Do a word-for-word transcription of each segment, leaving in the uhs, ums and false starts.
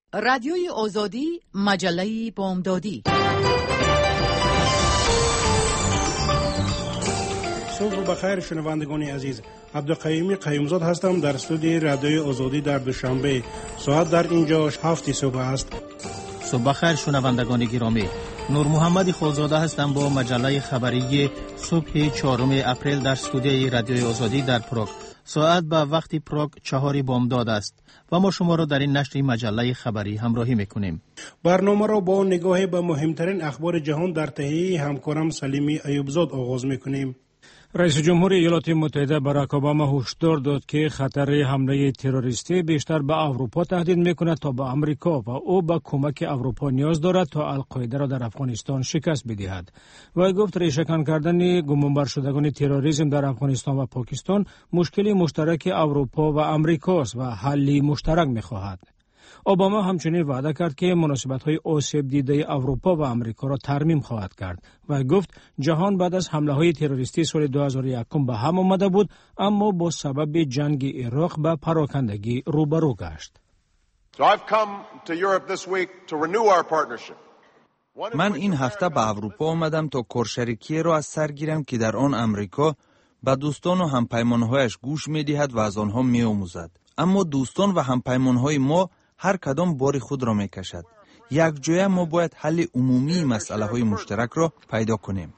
رادیوی آزادی، مجله بامدادی. صبح بخیر شنوندگان عزیز. عبدالقیومی قیومزاد هستم در استودیوی رادیوی آزادی در دوشنبه. ساعت در اینجا هفت صبح است. صبح بخیر شنوندگان گرامی. نور محمد خالزاده هستم با مجله خبری صبح چهارم اپریل در استودیوی رادیوی آزادی در پراگ. ساعت به وقت پراگ چهار بامداد است و ما شما را در این نشر مجله خبری همراهی میکنیم. برنامه را با نگاهی به مهمترین اخبار جهان در تهیه همکارم سلیمی ایوبزاد آغاز میکنیم. رئیس جمهور ایالات متحده باراک اوباما هشدار داد که خطر حمله تروریستی بیشتر به اروپا تهدید میکند تا به امریکا و او به کمک اروپا نیاز دارد تا القاعده را در افغانستان شکست بدهد. و گفت ریشه‌کن کردن گمانبر شدگان تروریسم در افغانستان و پاکستان مشکلی مشترک اروپا و امریکا است و حلی مشترک میخواهد. اوباما همچنین وعده کرد که مناسبت‌های آسیب دیده اروپا و امریکا را ترمیم خواهد کرد و گفت جهان بعد از حمله‌های تروریستی سال دو هزار و یک به هم آمده بود، اما با سبب جنگ عراق به پراکندگی روبرو گشت. من این هفته به اروپا آمدم تا کارشریکی را از سر گیرم که در آن امریکا به دوستان و همپیمان‌هایش گوش می‌دهد و از آنها می‌آموزد. اما دوستان و همپیمان‌های ما هر کدام بار خود را میکشد. یک جایه ما باید حل عمومی مسئله های مشترک را پیدا کنیم.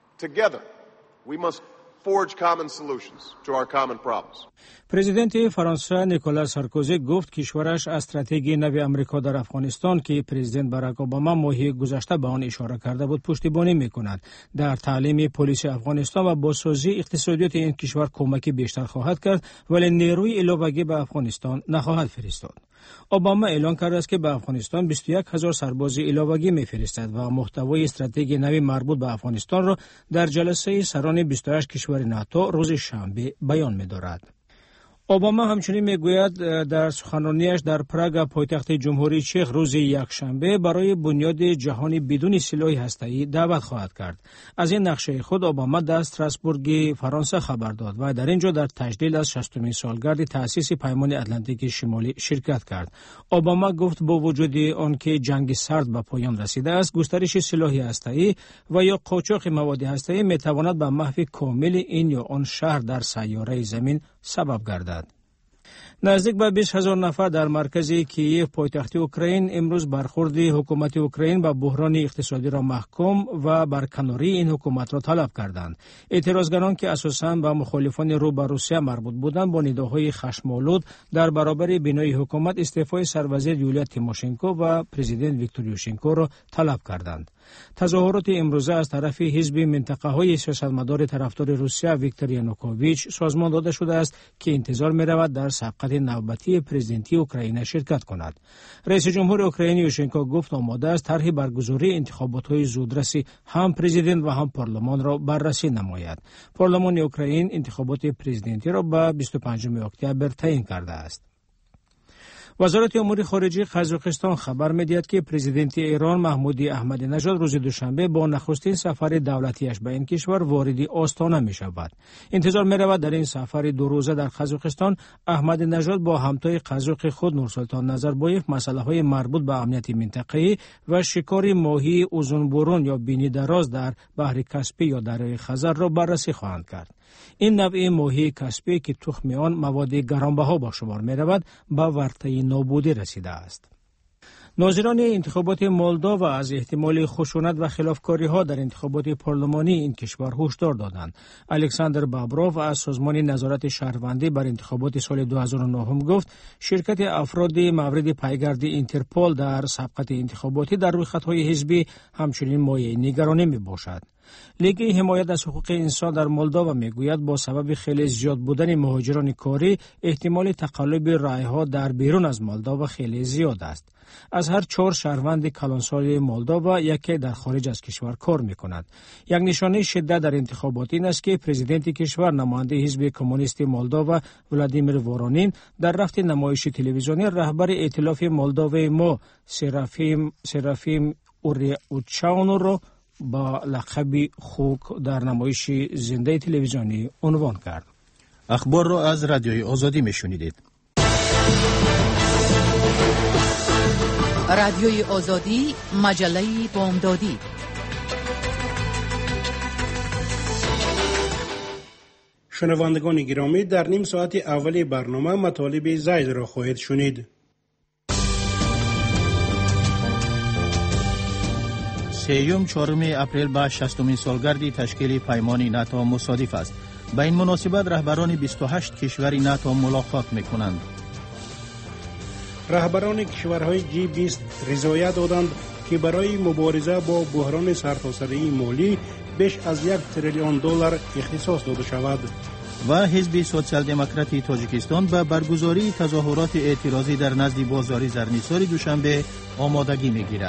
پرزیدنت فرانسه نیکولاس سارکوزی گفت کشورش استراتژی نو آمریکا در افغانستان که پرزیدنت باراک اوباما ماه گذشته به آن اشاره کرده بود پشتیبانی میکند. در تعلیم پلیس افغانستان و بازسازی اقتصادیات این کشور کمکی بیشتر خواهد کرد، ولی نیروی علاوه‌ای به افغانستان نخواهد فرستاد. اوباما اعلام کرده است که به افغانستان بیست و یک هزار سرباز علاوه‌ای می‌فرستد و محتوای استراتژی نو مربوط به افغانستان را در جلسه سران بیست و هشت کشور ناتو روز شنبه بیان می‌دارد. اوباما همچنین میگوید در سخنرانیش در پراگ پایتخت جمهوری چک روز یکشنبه برای بنیاد جهانی بدون سلاح هسته‌ای دعوت خواهد کرد. از این نقشه خود اوباما در استراسبورگ فرانسه خبر داد و در اینجا در تجلیل از شصتمین سالگرد تأسیس پیمان اتلانتیک شمالی شرکت کرد. اوباما گفت با وجود آنکه جنگ سرد به پایان رسیده است، گسترش سلاح هسته‌ای و یا قاچاق مواد هسته‌ای میتواند به محو کامل این یا آن شهر در سیاره زمین سبب گردد. نزدیک به بیست هزار نفر در مرکز کییف پایتخت اوکراین امروز برخورد حکومت اوکراین به بحران اقتصادی را محکوم و برکناری این حکومت را طلب کردند. اعتراضگران که اساساً به مخالفان رو به روسیه مربوط بودند با نداهای خشم‌آلود در برابر بینایی حکومت استعفای سروزیر یولیا تیموشنکو و پرزیدنت ویکتور یوشنکو را طلب کردند. تظاهرات امروزه از طرف حزب منطقه‌های سیاستمدار طرفدار روسیه ویکتور یانوکوویچ سازمان داده شده است که انتظار می‌رود در سبقت نوبتی پرزیدنتی اوکراین شرکت کند. رئیس جمهور اوکراین یوشنکو گفت آماده است طرح برگزاری انتخابات‌های زودرس هم پرزیدنت و هم پارلمان را بررسی نماید. پارلمان اوکراین انتخابات پرزیدنتی را به بیست و پنجم اکتبر تعیین کرده است. وزارت امور خارجه قزاقستان خبر می‌دهد که پرزیدنت ایران محمود احمدی نژاد روز دوشنبه با نخستین سفر دولتیش به این کشور وارد آستانه می‌شود. انتظار می‌رود در این سفر دو روزه در قزاقستان احمدی نژاد با همتای قزاق خود نورسلطان نظربایف مسائل مربوط به امنیت منطقه‌ای و شکار ماهی اوزونبورون یا بینی دراز در بحر کاسپی یا دریای خزر را بررسی خواهند کرد. این نوع ماهی کاسپی که تخم آن مواد گرانبها با شمار می‌رود به ورطه نابودی رسیده است. ناظران انتخابات مولداوا از احتمال خشونت و خلافکاری‌ها در انتخابات پارلمانی این کشور هشدار دادند. الکساندر بابروف از سازمان نظارت شهروندی بر انتخابات سال دو هزار و نه گفت شرکت افراد مورد پیگرد اینترپول در سبقت انتخاباتی در رویخطهای حزبی همچنین مایه نگرانی میباشد. لیگ حمایت از حقوق انسان در مولداوا میگوید با سبب خیلی زیاد بودن مهاجران کاری احتمال تقلب رایها در بیرون از مولداوا خیلی زیاد است. از هر چهار شهروند کلانسال مولداوا یکی در خارج از کشور کار میکند. یک نشانه شدت در انتخابات این است که پرزیدنت کشور نماینده حزب کمونیست مولداوا ولادیمیر وورونین در رفت نمایش تلویزیونی رهبر ائتلاف مولداوای ما سرافیم سرافیم اوریاوچاونو را با لقب خوک در نمایش زنده تلویزیونی عنوان کرد. اخبار را از رادیوی آزادی میشنیدید. رادیوی آزادی، مجله بامدادی. شنوندگان گرامی، در نیم ساعت اولی برنامه مطالب زاید را خواهید شنید. سیوم چهارم اپریل با شصتمین سالگرد تشکیل پیمان ناتو مصادف است. با این مناسبت رهبران بیست و هشت کشور ناتو ملاقات میکنند. رهبران کشورهای جی بیست رضایت دادند که برای مبارزه با بحران سرتاسری مالی بیش از یک تریلیون دلار اختصاص داده شود. و حزب سوسیال دموکراتی تاجیکستان به برگزاری تظاهرات اعتراضی در نزد بازار زرنیسار دوشنبه آمادگی میگیرد.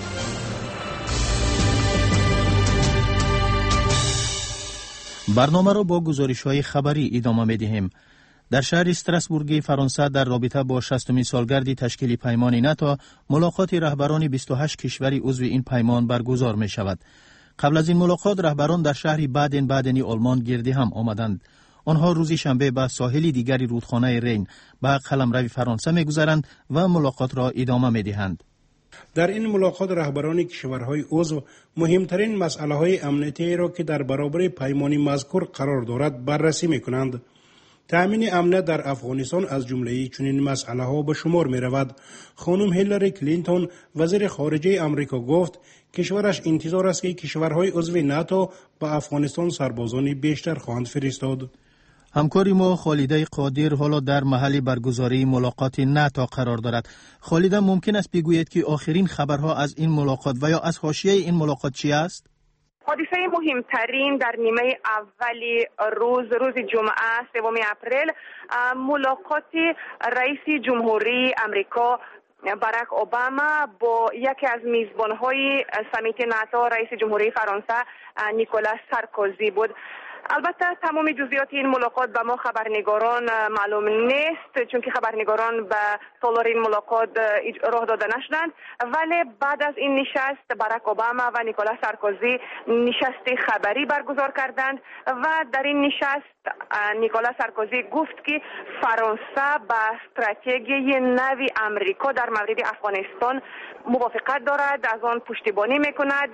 برنامه را با گزارش‌های خبری ادامه می‌دهیم. در شهر استراسبورگ فرانسه در رابطه با شصتمین سالگرد تشکیل پیمان ناتو ملاقات رهبران بیست و هشت کشور عضو این پیمان برگزار می‌شود. قبل از این ملاقات رهبران در شهر بادن بادنی آلمان گرد هم آمدند. آنها روز شنبه به ساحل دیگری رودخانه رین به قلمرو فرانسه می‌گذرند و ملاقات را ادامه می‌دهند. در این ملاقات رهبران کشورهای عضو مهمترین مسئله‌های امنیتی را که در برابر پیمان مذکور قرار دارد بررسی می‌کنند. تأمین امنیت در افغانستان از جمله چنین مسئله‌ها به شمار می‌رود. خانم هیلاری کلینتون وزیر خارجه آمریکا گفت کشورش انتظار است که کشورهای عضو ناتو به افغانستان سربازان بیشتر خواهند فرستاد. همکاری ما خالده قادر حالا در محل برگزاری ملاقات ناتو قرار دارد. خالده، ممکن است بگویید که آخرین خبرها از این ملاقات و یا از حاشیه این ملاقات چی است؟ حادثه مهمترین در نیمه اولی روز روز جمعه سوم اپریل ملاقات رئیس جمهوری آمریکا باراک اوباما با یکی از میزبان‌های سمیت ناتو رئیس جمهوری فرانسه نیکولاس سارکوزی بود. البته تمام جزئیات این ملاقات به ما خبرنگاران معلوم نیست، چون که خبرنگاران به طول این ملاقات راه داده نشدند، ولی بعد از این نشست باراک اوباما و نیکولاس سارکوزی نشست خبری برگزار کردند و در این نشست نیکولاس سارکوزی گفت که فرانسه با استراتژی نو آمریکا در مورد افغانستان موافقت دارد، از آن پشتیبانی میکند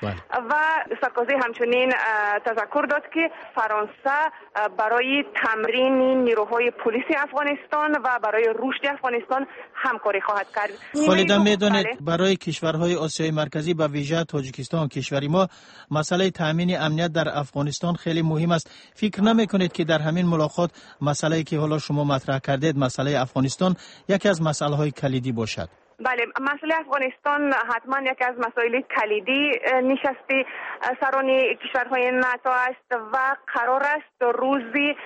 و سارکوزی همچنین تذکر داد که فرانسه برای تمرین نیروهای پلیس افغانستان و برای رشد افغانستان همکاری خواهد کرد. خالده، میدانید برای کشورهای آسیای مرکزی به ویژه تاجیکستان کشوری ما مسئله تامین امنیت در افغانستان خیلی مهم است. فکر نمیکنید که در همین ملاقات مسئله‌ای که حالا شما مطرح کردید، مسئله افغانستان، یکی از مسائل‌های کلیدی باشد؟ بله، مسئله افغانستان حتما یکی از مسائل کلیدی نشست سران کشورهای ناتو است و قرار است روزی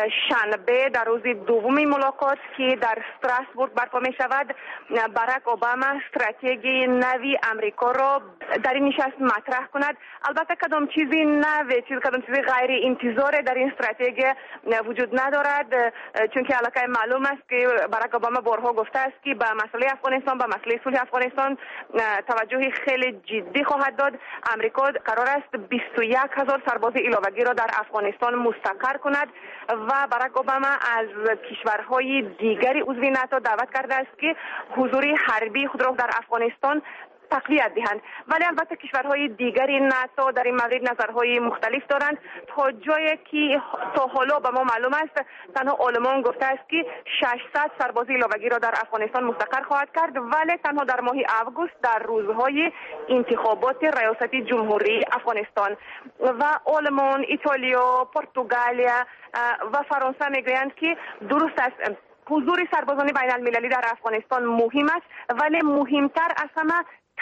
شنبه در روز دومی ملاقات که در استراسبورگ برپا می شود باراک اوباما استراتژی نوی آمریکا را در این نشست مطرح کند. البته کدام چیزی نوی چیز کدام چیزی غیر انتظار در این استراتژی وجود ندارد، چون که علاقه معلوم است که باراک اوباما بارها گفته است که به مسئله افغانستان به مسئله صلح افغانستان توجه خیلی جدی خواهد داد. آمریکا قرار است بیست و یک هزار سرباز علاوه‌ای را در افغانستان مستقر کند و باراک اوباما از کشورهای دیگری عضو ناتو دعوت کرده است که حضور حربی خود را در افغانستان تقویت دهند. ولی البته کشورهای دیگری ناتو در این مورد نظرهای مختلف دارند. تا جایی که تا حالا به ما معلوم است تنها آلمان گفته است که ششصد سرباز علاوه‌ای را در افغانستان مستقر خواهد کرد، ولی تنها در ماه آگوست در روزهای انتخابات ریاست جمهوری افغانستان. و آلمان، ایتالیا، پرتغالیا و فرانسه میگویند که درست است حضور سربازان بین المللی در افغانستان مهم است، ولی مهمتر از همه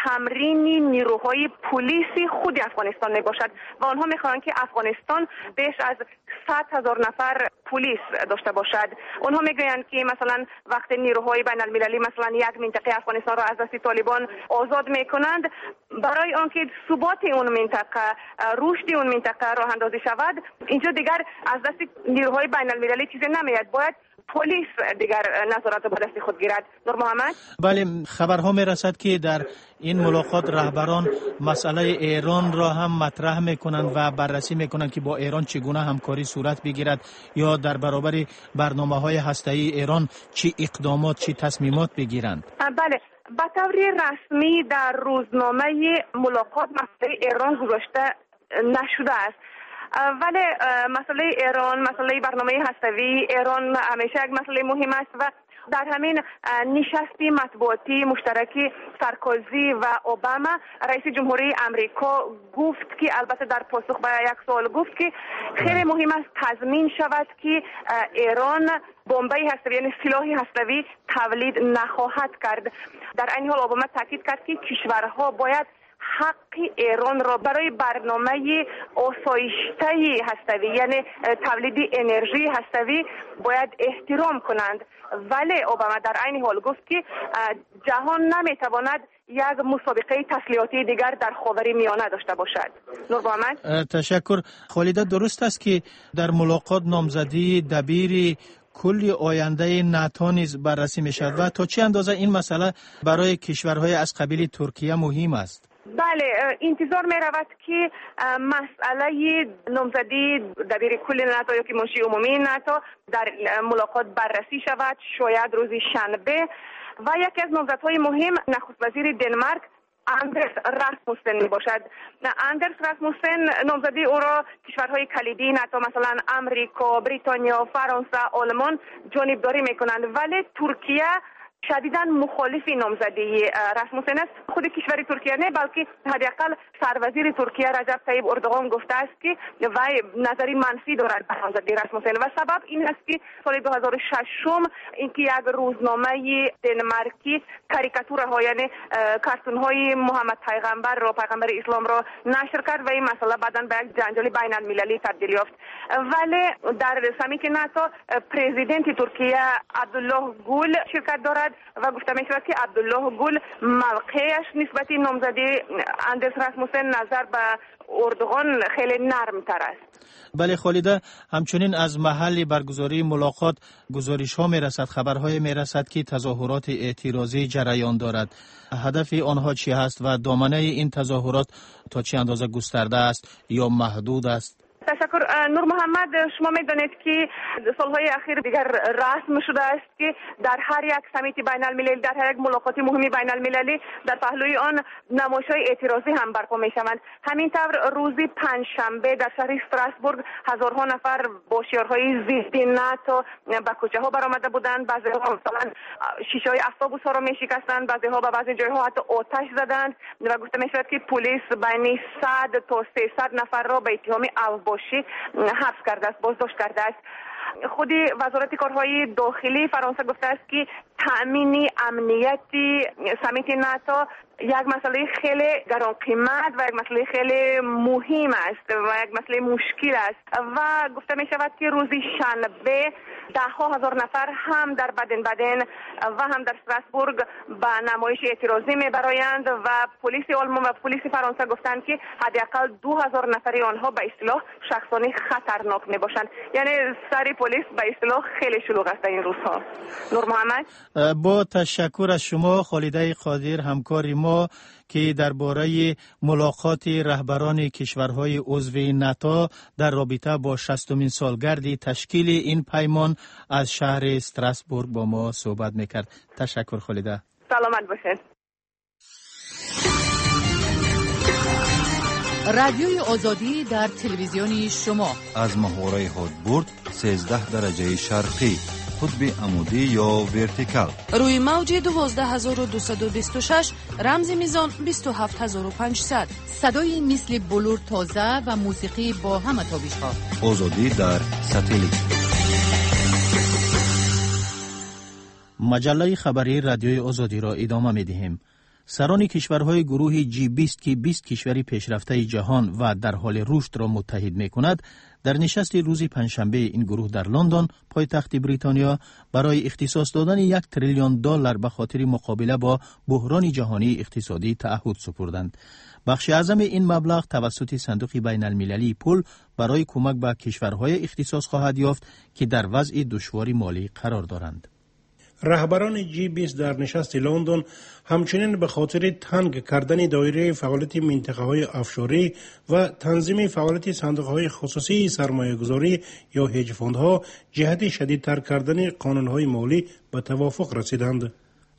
تمرین نیروهای پلیسی خود افغانستان می باشد و آنها می خواهند که افغانستان بیش از صد هزار نفر پلیس داشته باشد. آنها می گویند که مثلا وقتی نیروهای بین المللی مثلا یک منطقه افغانستان را از دست طالبان آزاد می کنند، برای آنکه ثبات اون منطقه، رشد اون منطقه راه اندازی شود، اینجا دیگر از دست نیروهای بین المللی چیزی نمیاد، باید پلیس دیگر نظارت به دست خود گیرد. نور محمد؟ بله، خبرها می رسد که در این ملاقات رهبران مسئله ایران را هم مطرح میکنند و بررسی میکنند که با ایران چگونه همکاری صورت بگیرد یا در برابر برنامه‌های هسته‌ای ایران چی اقدامات چی تصمیمات بگیرند. بله، به طور رسمی در روزنامه ملاقات مسئله ایران گذاشته نشده است، ولی مسئله ایران، مسئله برنامه هسته‌ای ایران همیشه یک مسئله مهم است و در همین نشستی مطبوعاتی مشترکی سارکوزی و اوباما رئیس جمهوری امریکا گفت که البته در پاسخ به یک سوال گفت که خیلی مهم است تضمین شود که ایران بمب هسته‌ای یعنی سلاح هسته‌ای تولید نخواهد کرد. در این حال اوباما تاکید کرد که کشورها باید حق ایران را برای برنامه آسایشته هسته‌ای یعنی تولید انرژی هسته‌ای باید احترام کنند، ولی اوباما در عین حال گفت که جهان نمیتواند یک مسابقه تسلیحاتی دیگر در خاور میانه داشته باشد. نور محمد. تشکر. خالیده، درست است که در ملاقات نامزدی دبیر کلی آینده ناتو نیز بررسی می شود و تا چه اندازه این مسئله برای کشورهای از قبیل ترکیه مهم است؟ بله، انتظار می رود که مسئله نامزدی دبیر کل ناتو یا که منشی عمومی ناتو در ملاقات بررسی شود، شاید روز شنبه. و یکی از نامزدهای مهم نخست وزیر دنمارک اندرس راسموسن می باشد. اندرس راسموسن نامزدی او را کشورهای کلیدی ناتو مثلا امریکا، بریتانیا، فرانسه، آلمان جانبداری می کنند، ولی ترکیه شدیداً مخالف نامزدی راسموسن است. خود کشور ترکیه نه بلکه حداقل سروزیر ترکیه رجب طیب اردوغان گفته است که وی نظری منفی دارد به نامزدی راسموسن و سبب این است که سال دو هزار و شش اینکه یک روزنامه دنمارکی کاریکاتورها یعنی کارتون های محمد پیغمبر را پیغمبر اسلام را نشر کرد و این مسئله بعداً به یک جنجال بین المللی تبدیل یافت. ولی در سمیت ناتو پرزیدنت ترکیه عبدالله گول شرکت دارد و گفته می شود که عبدالله گل موقعش نسبت نامزدی اندرس راسموسن نظر به اردوغان خیلی نرم تر است. بله خالیده، همچنین از محل برگزاری ملاقات گزارش ها می رسد، خبرهای می رسد که تظاهرات اعتراضی جریان دارد. هدف آنها چی هست و دامنه این تظاهرات تا چه اندازه گسترده است یا محدود است؟ تشکر. نور محمد، شما میدانید که سالهای اخیر دیگر رسم شده است که در هر یک سمیت بین المللی، در هر یک ملاقات مهمی بین المللی در پهلوی آن نمایش‌های اعتراضی هم برپا می‌شوند. همینطور روز پنجشنبه در شهر استراسبورگ هزارها نفر با شعارهای ضد ناتو به کوچه‌ها برآمده بودند. بعضی‌ها مثلا شیشه‌های اتوبوس‌ها را می‌شکستند، بعضی‌ها به بعضی جای‌ها حتی آتش زدند و گفته می‌شود که پلیس بین صد تا سیصد نفر را به اتهام باشی حبس کرده است، بازداشت کرده است. خود وزارت کارهای داخلی فرانسه گفته است که تأمین امنیتی سمیت ناتو یک مسئله خیلی گران قیمت و یک مسئله خیلی مهم است و یک مسئله مشکل است و گفته می شود که روز شنبه ده ها هزار نفر هم در بدن بدن و هم در استراسبورگ به نمایش اعتراضی می برایند و پلیس آلمان و پلیس فرانسه گفتند که حداقل دو هزار نفری آنها به اصطلاح شخصان خطرناک می باشند. یعنی سر پلیس به اصطلاح خیلی شلوغ است این روزها. نور محمد. با تشکر از شما خالیده قادر، همکار ما که درباره ملاقات رهبران کشورهای عضو ناتو در رابطه با شصتمین سالگرد تشکیل این پیمان از شهر استراسبورگ با ما صحبت میکرد. تشکر خالیده. سلامت باشید. رادیوی آزادی در تلویزیونی شما از محوره هادبورد سیزده درجه شرقی، قطب عمودی یا ورتیکال، روی موج دوازده هزار و دویست و بیست و شش، رمز میزان بیست و هفت هزار و پانصد. صدای مثل بلور تازه و موسیقی با همه تابش ها. آزادی در ساتلیت. مجله خبری رادیوی آزادی را ادامه می دهیم. سران کشورهای گروه جی بیست که بیست کشوری پیشرفته جهان و در حال رشد را متحد می کند، در نشست روز پنجشنبه این گروه در لندن پایتخت بریتانیا برای اختصاص دادن یک تریلیون دلار به خاطر مقابله با بحران جهانی اقتصادی تعهد سپردند. بخش اعظم این مبلغ توسط صندوق بین المللی پول برای کمک به کشورهای اختصاص خواهد یافت که در وضع دشواری مالی قرار دارند. رهبران جی بیست در نشست لندن همچنین به خاطر تنگ کردن دایره فعالیت منطقه های افشاری و تنظیم فعالیت صندوق های خصوصی سرمایه گذاری یا هج فاندها جهت شدیدتر کردن قانون های مالی به توافق رسیدند.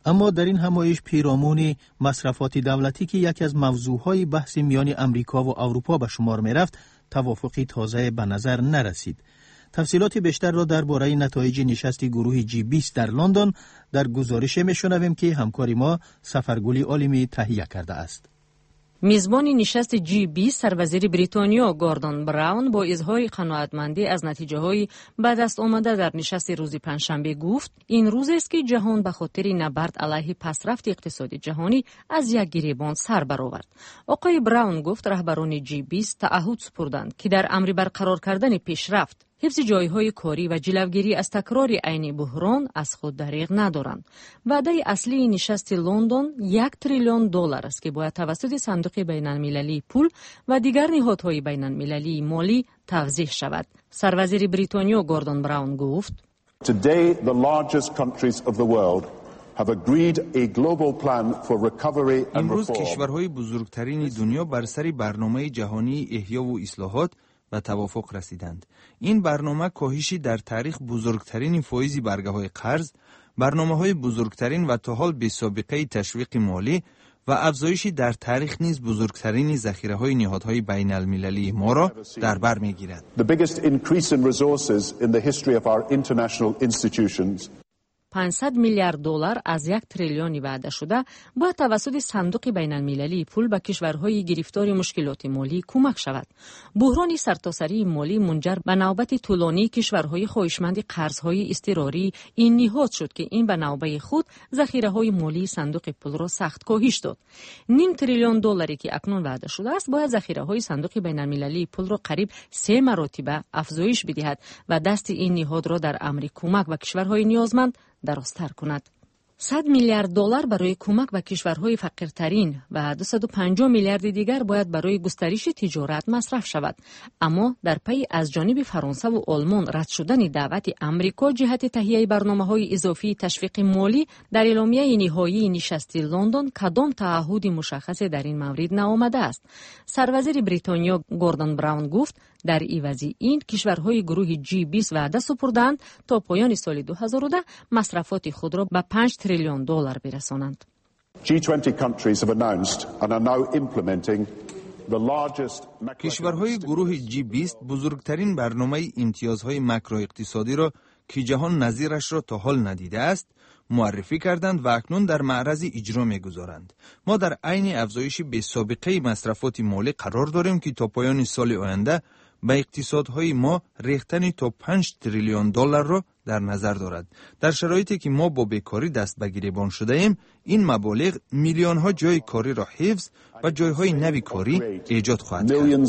اما در این همایش پیرامون مصرفات دولتی که یکی از موضوعهای بحث میان امریکا و اروپا به شمار می رفت، توافقی تازه به نظر نرسید. تفصیلات بیشتر را درباره نتایج نشست گروه جی بیست در لندن در گزارش میشنویم که همکار ما سفرگلی عالمی تهیه کرده است. میزبان نشست جی بیست سروزیر بریتانیا گوردون براون با اظهار قناعتمندی از نتیجه‌های به دست آمده در نشست روز پنجشنبه گفت این روز است که جهان به خاطر نبرد علیه پسرفت اقتصادی جهانی از یک گریبان سر برآورد. آقای براون گفت رهبران جی بیست تعهد سپردند که در امر برقرار کردن پیشرفت، حفظ جایهای کاری و جلوگیری از تکرار عین بحران از خود دریغ ندارند. وعده اصلی نشست لندن یک تریلیون دلار است که باید توسط صندوق بین المللی پول و دیگر نهادهای بین المللی مالی توزیع شود. سروزیر بریتانیا گوردون براون گفت: Today the largest countries of the world have agreed a global plan for recovery and امروز reform. کشورهای بزرگترین دنیا بر سر برنامه جهانی احیا و اصلاحات و توافق رسیدند. این برنامه کاهشی در تاریخ بزرگترین فایز برگه‌های قرض، برنامه‌های بزرگترین و تا حال بی‌سابقه تشویق مالی و افزایشی در تاریخ نیز بزرگترین ذخیره‌های نهادهای بین المللی ما را در بر می‌گیرد. The biggest increase in resources in the history of our international institutions. پانصد میلیارد دلار از یک تریلیون وعده شده باید توسط صندوق بین المللی پول به کشورهای گرفتار مشکلات مالی کمک شود. بحران سرتاسری مالی منجر به نوبت طولانی کشورهای خواهشمند قرضهای اضطراری این نهاد شد که این به نوبه خود ذخیره‌های مالی صندوق پول را سخت کاهش داد. نیم تریلیون دلاری که اکنون وعده شده است باید ذخیره‌های صندوق بین المللی پول را قریب سه مرتبه افزایش بدهد و دست این نهاد را در امر کمک به کشورهای نیازمند درازتر کند. صد میلیارد دلار برای کمک به کشورهای فقیرترین و دویست و پنجاه میلیارد دیگر باید برای گسترش تجارت مصرف شود. اما در پی از جانب فرانسه و آلمان رد شدن دعوت امریکا جهت تهیه برنامه‌های اضافی تشویق مالی در اعلامیه نهایی نشست لندن کدام تعهد مشخص در این مورد نآمده است. سروزیر بریتانیا گوردون براون گفت در عوض این کشورهای گروه جی بیست وعده سپردند تا پایان سال دو هزار و ده مصرفات خود را به پنج تریلیون دلار برسانند. جی بیست countries have announced and are now implementing the largest کشورهای گروه جی بیست بزرگترین برنامه امتیازهای ماکرو اقتصادی را که جهان نظیرش را تا حال ندیده است معرفی کردند و اکنون در معرض اجرا می‌گذارند. ما در عین افزایش بی‌سابقه مصرفات مالی قرار داریم که تا پایان سال آینده به اقتصادهای ما ریختن تا پنج تریلیون دلار را در نظر دارد. در شرایطی که ما با بیکاری دست به گریبان شده ایم، این مبالغ میلیون ها جای کاری را حفظ و جایهای نوی کاری ایجاد خواهد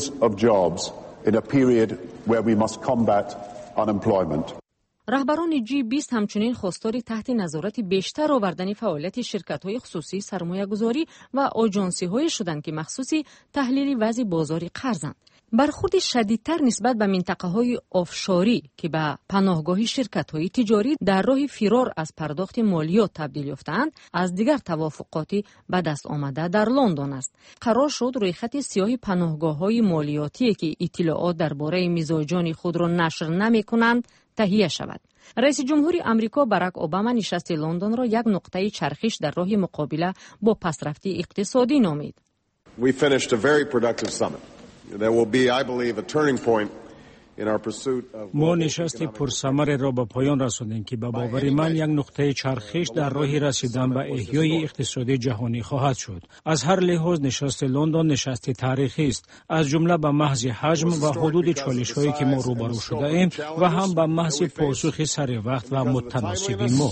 کرد. رهبران جی بیست همچنین خواستار تحت نظارت بیشتر آوردن فعالیت شرکت‌های خصوصی سرمایه‌گذاری و آژانسی‌های شدند که مخصوصی تحلیل وضع بازار قرضند. برخورد شدیدتر نسبت به منطقه‌های آفشوری که به پناهگاه شرکت‌های تجاری در راه فرار از پرداخت مالیات تبدیل یافتند از دیگر توافقاتی به دست آمده در لندن است. قرار شد روی خط سیاه پناهگاه‌های مالیاتی که اطلاعات درباره مزاجان خود را نشر نمی‌کنند تهیه شود. رئیس جمهور آمریکا باراک اوباما نشست لندن را یک نقطه چرخش در راه مقابله با پسرفتی اقتصادی نامید. We finished a very productive summit. There will be, I believe, a turning point in our pursuit of ما نشست پرثمر را به پایان رساندیم که به باور من یک نقطه چرخش در راه رسیدن به احیای اقتصادی جهانی خواهد شد. از هر لحاظ نشست لندن نشست تاریخی است، از جمله به محض حجم و حدود چالش‌هایی که ما روبرو شده ایم و هم به محض پاسخ سر وقت و متناسب ما.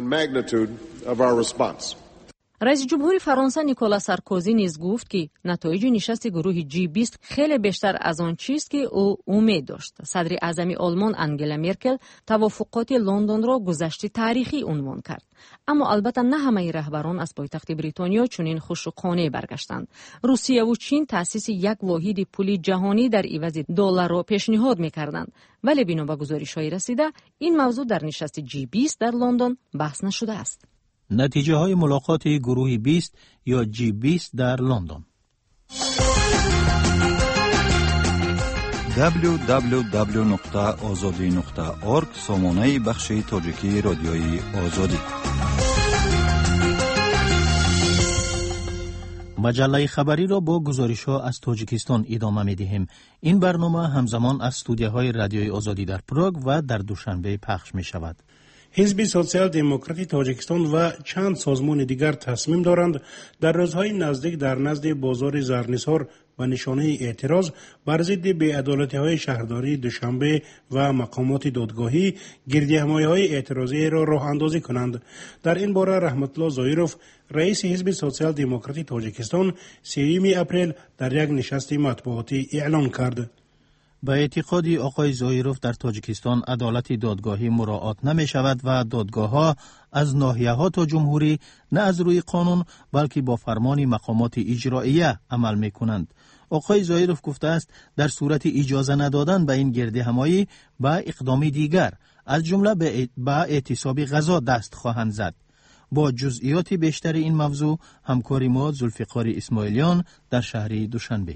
رئیس جمهور فرانسه نیکولا سارکوزی نیز گفت که نتایج نشست گروه جی بیست خیلی بیشتر از آن چیست که او امید داشت. صدر اعظم آلمان آنگلا مرکل توافقات لندن را گذشته تاریخی عنوان کرد. اما البته نه همه رهبران از پایتخت بریتانیا چنین خشوقانه برگشتند. روسیه و چین تأسیس یک واحد پول جهانی در عوض دلار را پیشنهاد می‌کردند، ولی بنا به گزارش‌های رسیده این موضوع در نشست جی بیست در لندن بحث نشده است. نتیجه های ملاقات گروه بیست یا جی بیست در لندن. دبلیو دبلیو دبلیو نقطه آزادی نقطه اورگ سامانه بخش تاجیکی رادیوی آزادی. مجله خبری را با گزارش‌ها از تاجیکستان ادامه می‌دهیم. این برنامه همزمان از استودیوهای رادیوی آزادی در پراگ و در دوشنبه پخش می‌شود. حزب سوسیال دموکراتی تاجیکستان و چند سازمان دیگر تصمیم دارند در روزهای نزدیک در نزد بازار زرنثار و نشانه اعتراض بر ضد بی‌عدالتی‌های شهرداری دوشنبه و مقامات دادگاهی گردهمایی‌های اعتراضی را راه اندازی کنند. در این باره رحمت الله زایروف رئیس حزب سوسیال دموکراتی تاجیکستان سوم اپریل در یک نشست مطبوعاتی اعلام کرد. به اعتقاد آقای زایروف در تاجیکستان عدالت دادگاهی مراعات نمی شود و دادگاه ها از ناحیه ها تا جمهوری نه از روی قانون بلکه با فرمان مقامات اجراییه عمل می کنند. آقای زایروف گفته است در صورت اجازه ندادن به این گرد همایی به اقدام دیگر از جمله به اعتصاب غذا دست خواهند زد. با جزئیات بیشتر این موضوع همکار ما ذوالفقار اسماعیلیان در شهر دوشنبه.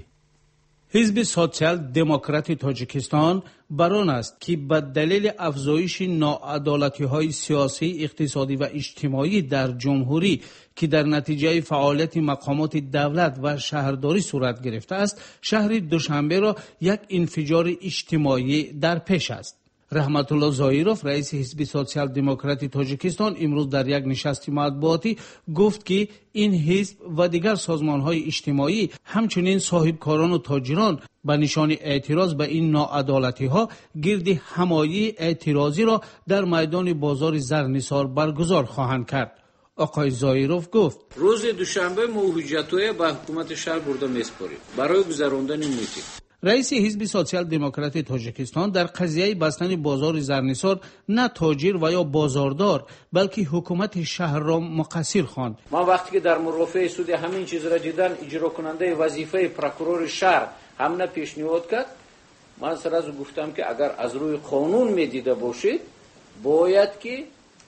حزب سوسیال دموکراتی تاجیکستان بران است که به دلیل افزایش ناعدالتی‌های سیاسی، اقتصادی و اجتماعی در جمهوری که در نتیجه فعالیت مقامات دولت و شهرداری صورت گرفته است، شهر دوشنبه را یک انفجار اجتماعی در پیش است. رحمت الله زایروف رئیس حزب سوسیال دموکراتی تاجیکستان امروز در یک نشست مطبوعاتی گفت که این حزب و دیگر سازمان‌های اجتماعی همچنین صاحبکاران و تاجران به نشان اعتراض به این ناعدالتی‌ها گرد همایی اعتراضی را در میدان بازار زرنثار برگزار خواهند کرد. آقای زایروف گفت روز دوشنبه ما حجت‌های به حکومت شهر برده میسپاریم برای گذراندن میتینگ. رئیس حزب سوسیال دموکراتی تاجیکستان در قضیه بستن بازار زرنثار نه تاجر و یا بازاردار بلکه حکومت شهر را مقصر خواند. ما وقتی که در مرافعه سود همین چیز را دیدن اجرا کننده وظیفه پروکورور شهر هم نه پیشنهاد کرد، من سراز گفتم که اگر از روی قانون میدیده باشید باید که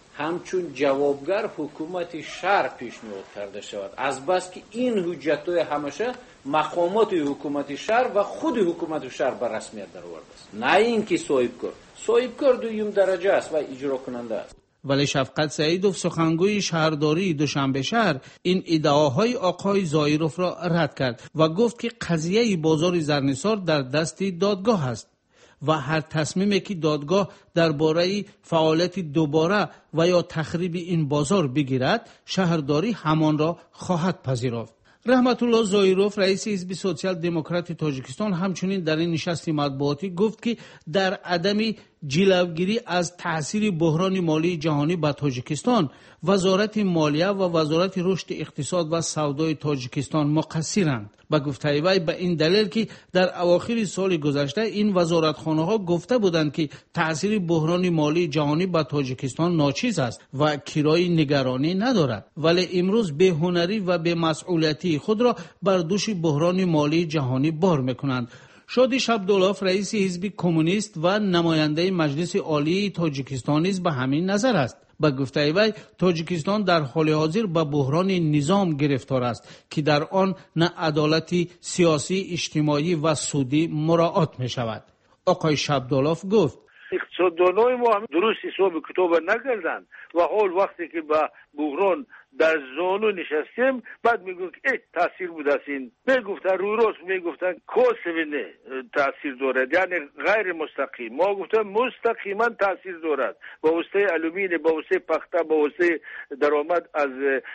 همچون جوابگر حکومت شهر پیشنهاد کرده شود، از بس که این حجت‌های همیشه مقامات حکومت شهر و خود حکومت شهر بر رسمیت در آورده است، نه اینکه صاحبکار صاحبکار دویم درجه است و اجرا کننده است. ولی شفقت سعیدوف سخنگوی شهرداری دوشنبه شهر این ادعاهای آقای زایروف را رد کرد و گفت که قضیه بازار زرنثار در دست دادگاه است و هر تصمیمی که دادگاه درباره فعالیت دوباره و یا تخریب این بازار بگیرد شهرداری همان را خواهد پذیرفت. رحمت الله زایروف رئیس حزب سوسیال دموکراتی تاجیکستان همچنین در این نشست مطبوعاتی گفت که در عدم جلوگیری از تاثیر بحران مالی جهانی به تاجیکستان وزارت مالیه و وزارت رشد اقتصاد و سودای تاجیکستان مقصرند. با گفته وی به این دلیل که در اواخر سال گذشته این وزارتخانه‌ها گفته بودند که تاثیر بحران مالی جهانی به تاجیکستان ناچیز است و کرای نگرانی ندارد، ولی امروز بی‌هنری و بی‌مسئولیتی خود را بر دوش بحران مالی جهانی بار می‌کنند. شادی شبدولاف رئیس حزب کمونیست و نماینده مجلس عالی تاجیکستان نیز به همین نظر است. با گفته وی تاجیکستان در حال حاضر به بحران نظام گرفتار است که در آن نه عدالتی سیاسی، اجتماعی و سودی مراعات می شود. آقای شبدولاف گفت اقتصاددانای ما هم درست حساب کتاب نکردند و حال وقتی که به بحران در زانو نشستیم بعد میگن که ای تاثیر بود است، این میگفتن روی راست میگفتن کاسبینه تاثیر دارد، یعنی غیر مستقیم. ما گفتم مستقیما تاثیر دارد با واسطه الومین، با واسطه پخته، با واسطه درآمد از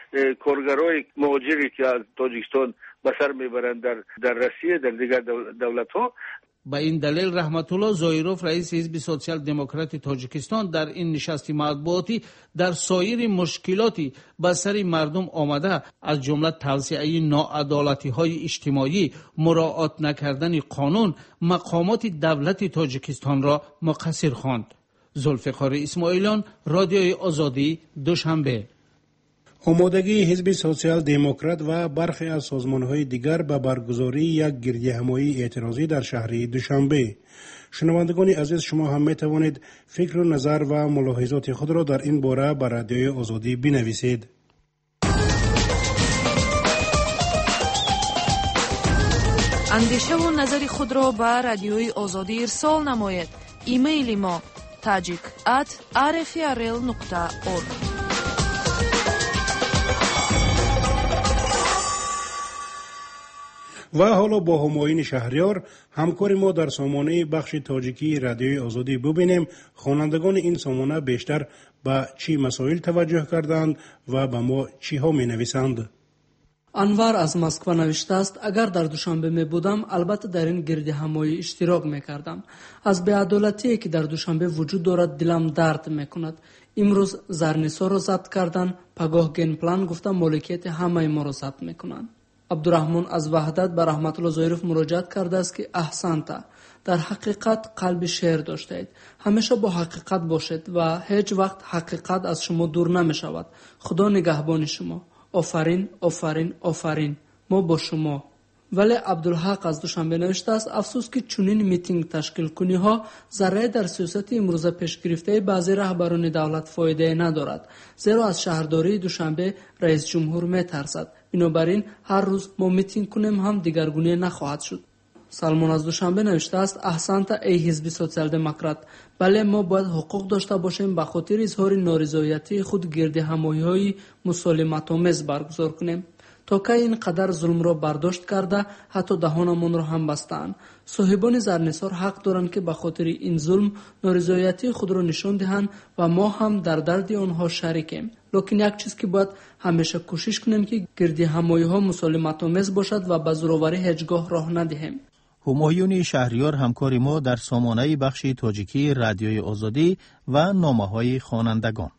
کارگرای مهاجری که از تاجیکستان به سر میبرند در در روسیه در دیگر دولت ها. با این دلیل رحمت الله زایروف رئیس حزب سوسیال دموکراتی تاجیکستان در این نشست مطبوعاتی در سایر مشکلاتی به سر مردم آمده از جمله توسعه ناعدالتی‌های اجتماعی، مراعات نکردن قانون، مقامات دولت تاجیکستان را مقصر خواند. ذوالفقار اسماعیلیان، رادیوی آزادی، دوشنبه. آمادگی حزب سوسیال دموکرات و برخی از سازمان‌های دیگر به برگزاری یک گردهمایی اعتراضی در شهر دوشنبه. شنوندگان عزیز، شما هم می توانید فکر و نظر و ملاحظات خود را در این باره به رادیوی آزادی بنویسید. اندیشه و نظر خود را به رادیوی آزادی ارسال نمایید. ایمیل ما tajik at r f r l nokta org. و حالا با همایون شهریار همکار ما در سامانه بخش تاجیکی رادیوی آزادی ببینیم خوانندگان این سامانه بیشتر به چی مسائل توجه کردند و به ما چی ها می نویسند. انور از مسکو نوشته است اگر در دوشنبه می بودم البته در این گرد همایی اشتراک می کردم. از بی‌عدالتی که در دوشنبه وجود دارد دلم درد می کند. امروز زرنسا را ضبط کردن، پگاه گین پلان گفتم مالکیت همه ما را ضبط می کنند. عبدالرحمن از وحدت به رحمت الله ظاهرов مراجعت کرده است که احسنت، در حقیقت قلب شعر داشته اید. همیشه با حقیقت باشید و هیچ وقت حقیقت از شما دور نمی شود. خدا نگهبان شما. آفرین آفرین آفرین، ما با شما. ولی عبدالحق از دوشنبه نوشته است افسوس که چنین میتینگ تشکیل کنی ها ذره در سیاست امروزه پیش گرفته بعضی رهبران دولت فایده ندارد، زیرا از شهرداری دوشنبه رئیس جمهور میترسد. بنابراین هر روز ما میتینگ کنیم هم دیگرگونی نخواهد شد. سلمان از دوشنبه نوشته است احسنت ای حزب سوسیال دموکرات، بله ما باید حقوق داشته باشیم به خاطر اظهار نارضایتی خود گرد همایی‌های مسالمت‌آمیز برگزار کنیم. تا که این قدر ظلم را برداشت کرده حتی دهانمان را هم بستند. صاحبان زرنثار حق دارند که به خاطر این ظلم نارضایتی خود را نشان دهند و ما هم در درد آنها شریکیم. لکن یک چیز که باید همیشه کوشش کنیم که گرد همایی‌ها مسالمت‌آمیز باشد و به زورآوری هیچگاه راه ندهیم. همایون شهریار همکار ما در سامانه بخش تاجیکی رادیوی آزادی و نامه‌های خوانندگان.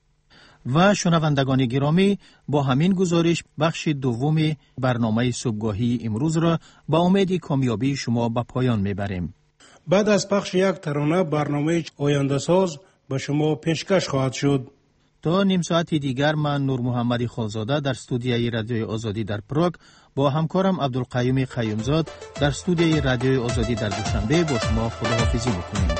و شنوندگان گرامی، با همین گزارش بخش دوم برنامه صبحگاهی امروز را با امید کامیابی شما به پایان میبریم. بعد از پخش یک ترانه برنامه آینده ساز به شما پیشکش خواهد شد. تا نیم ساعت دیگر من نور محمد خالزاده در استودیوی رادیوی آزادی در پراگ با همکارم عبدالقیوم قیومزاد در استودیوی رادیوی آزادی در دوشنبه با شما خداحافظی میکنیم.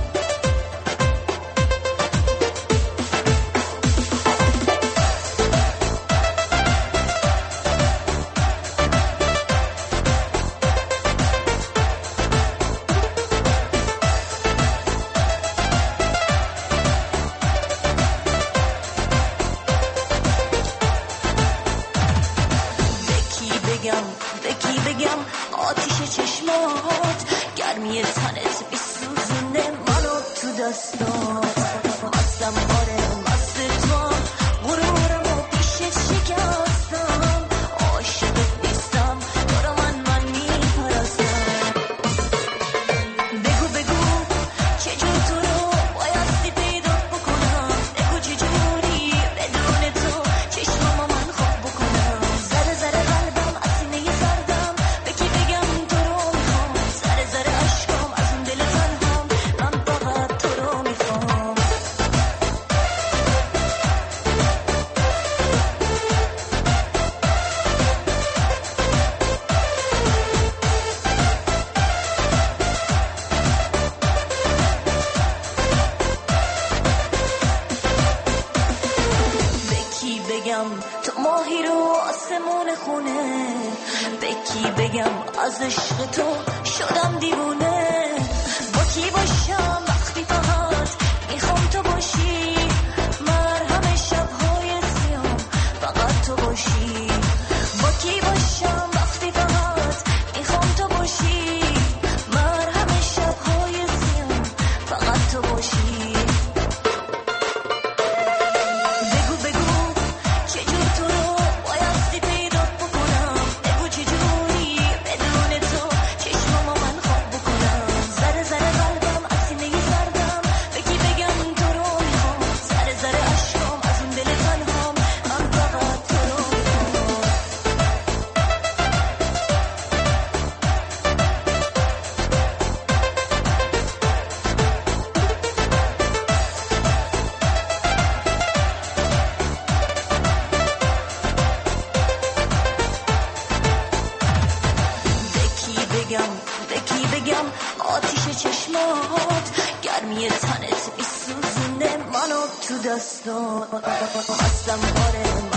تو ماهی رو آسمون خونه، به کی بگم از عشق تو شدم دیوونه. با کی باشم وقتی فقط میخوام تو باشی، مرهم شبهای سیام فقط تو باشی. با کی باشم وقتی فقط میخوام تو باشی، مرهم شبهای سیام فقط تو باشی. گرمی تنت میسوزونه منو تو دستان، خواستم آره